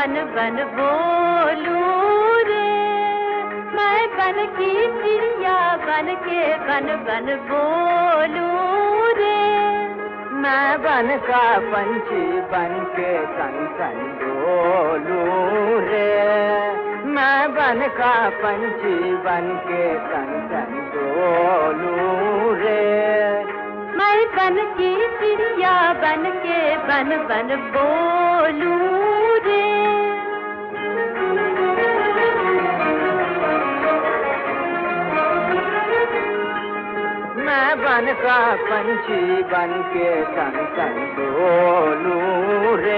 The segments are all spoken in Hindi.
बन बन बोलूं रे, मैं बन की चिड़िया बन के बन बन बोलूं रे। मैं बन का पंछी बन के सन सन बोलूं रे, मैं बन का पंछी बन के सन सन बोलूं रे। मैं बन की चिड़िया बन के बन बन बोलूं रे। मैं बन का पंछी बन के सन सन बोलूं रे।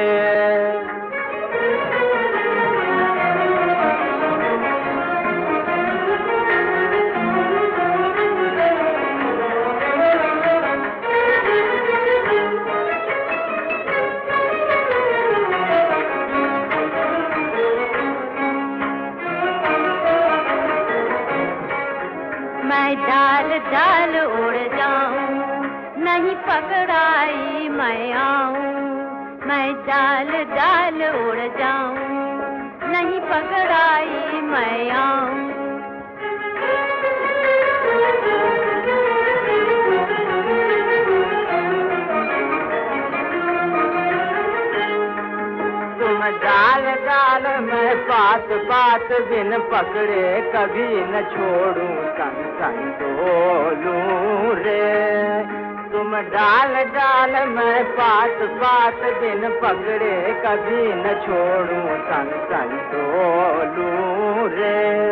मैं डाल डाल उड़ जाऊं, नहीं पकड़ाई मैं आऊं। मैं डाल डाल उड़ जाऊं, नहीं पकड़ाई मैं आऊं। तुम डाल डाल मैं पात पात बिन पकड़े कभी न छोड़ूं सन सन बोलूं रे। तुम डाल डाल मैं पात पात बिन पकड़े कभी न छोड़ूं सन सन बोलूं रे।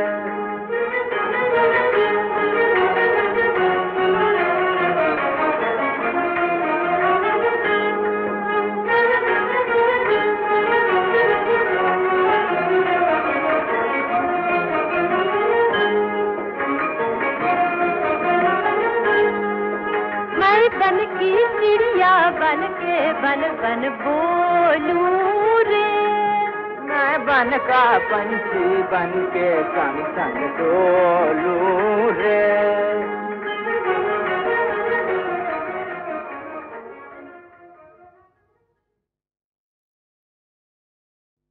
बन की चिड़िया बन के बन बन बोलूं रे। मैं बन का पंछी बन के सन सन बोलूं